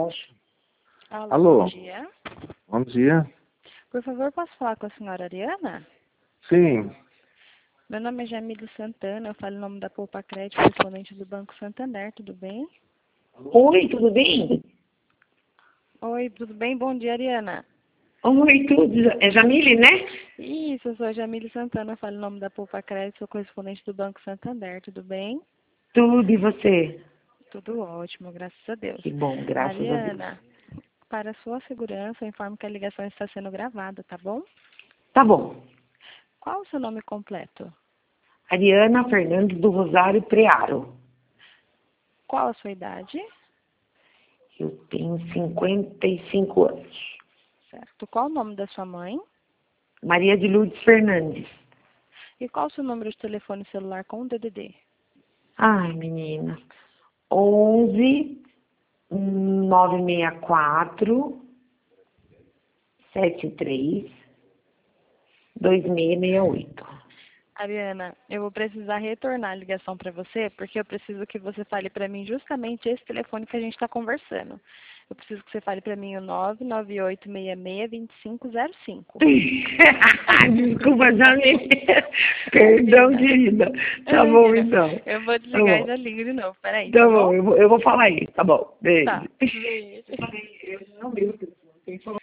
negócio. Alô, Alô? bom dia. Bom dia. Por favor, posso falar com a senhora Ariana? Sim. Meu nome é Jamile Santana, eu falo em nome da Poupa Crédito, correspondente do Banco Santander, tudo bem? Oi, tudo bem? Oi, tudo bem? Bom dia, Ariana. Oi, tudo. É Jamile, né? Isso, eu sou a Jamile Santana, eu falo em nome da Poupa Crédito, sou correspondente do Banco Santander, tudo bem? Tudo, e você? Tudo ótimo, graças a Deus. Que bom, graças a Deus. Ariana, para a sua segurança, eu informo que a ligação está sendo gravada, tá bom? Tá bom. Qual o seu nome completo? Ariana Fernandes do Rosário Prearo. Qual a sua idade? Eu tenho 55 anos. Certo. Qual o nome da sua mãe? Maria de Lourdes Fernandes. E qual o seu número de telefone celular com o DDD? Ai, menina. 11 964 73 2668. Ariana, eu vou precisar retornar a ligação para você, porque eu preciso que você fale para mim justamente esse telefone que a gente está conversando. Eu preciso que você fale para mim o 998662505. Desculpa, Jamile. Perdão, querida. Tá bom, Imagina, então. eu vou Tá desligar e bom. já ligo de novo. Peraí, Tá tá bom, bom? eu vou falar aí. Tá bom. Tá. Beijo. Beijo. Eu não lembro.